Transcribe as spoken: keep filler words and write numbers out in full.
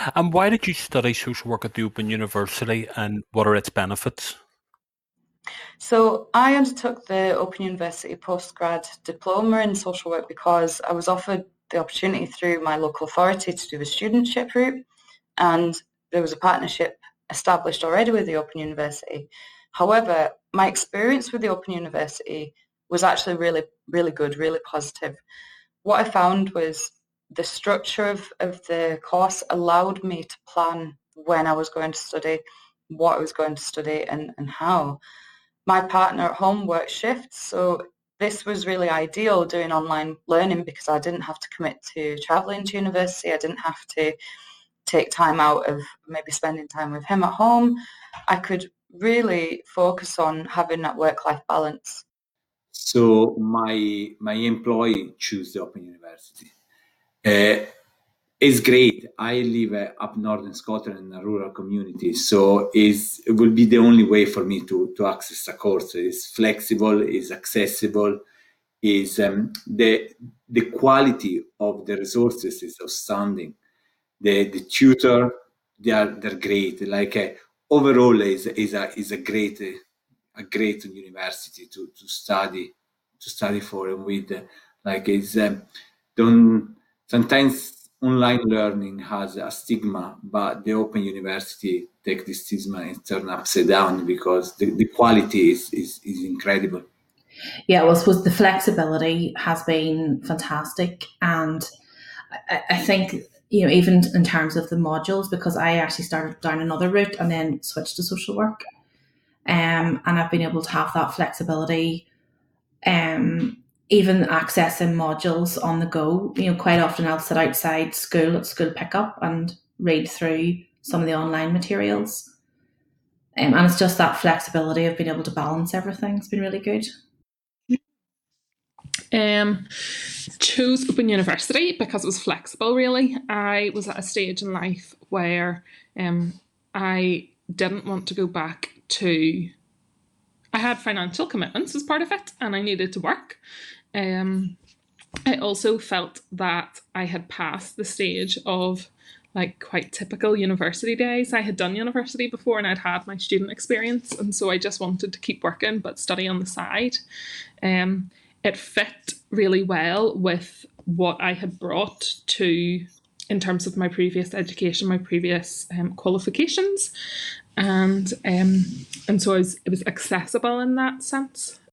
And why did you study social work at the Open University, and what are its benefits? So I undertook the Open University postgrad diploma in social work because I was offered the opportunity through my local authority to do the studentship route, and there was a partnership established already with the Open University. However, my experience with the Open University was actually really, really good, really positive. What I found was the structure of, of the course allowed me to plan when I was going to study, what I was going to study, and, and how. My partner at home works shifts, so this was really ideal doing online learning because I didn't have to commit to travelling to university. I didn't have to take time out of maybe spending time with him at home. I could really focus on having that work-life balance. So my my employee choose the Open University. Uh, it's great. I live uh, up northern Scotland in a rural community, so it's, it will be the only way for me to, to access a course. It's flexible, it's accessible, is um, the the quality of the resources is outstanding. The the tutor, they are they're great. Like uh, overall, is is a is a great uh, a great university to, to study to study for, and with uh, like it's um, don't sometimes online learning has a stigma, but the Open University take this stigma and turn upside down because the, the quality is, is is incredible. Yeah, well, I suppose the flexibility has been fantastic, and I, I think, you know, even in terms of the modules, because I actually started down another route and then switched to social work, um, and I've been able to have that flexibility, um, even accessing modules on the go. You know, quite often I'll sit outside school at school pickup and read through some of the online materials, um, and it's just that flexibility of being able to balance everything. It's been really good. Um, chose Open University because it was flexible, really. I was at a stage in life where um, I didn't want to go back to... I had financial commitments as part of it, and I needed to work. Um, I also felt that I had passed the stage of like quite typical university days. I had done university before and I'd had my student experience, and so I just wanted to keep working but study on the side. Um, it fit really well with what I had brought to, in terms of my previous education, my previous um, qualifications, and um, and so it was, it was accessible in that sense.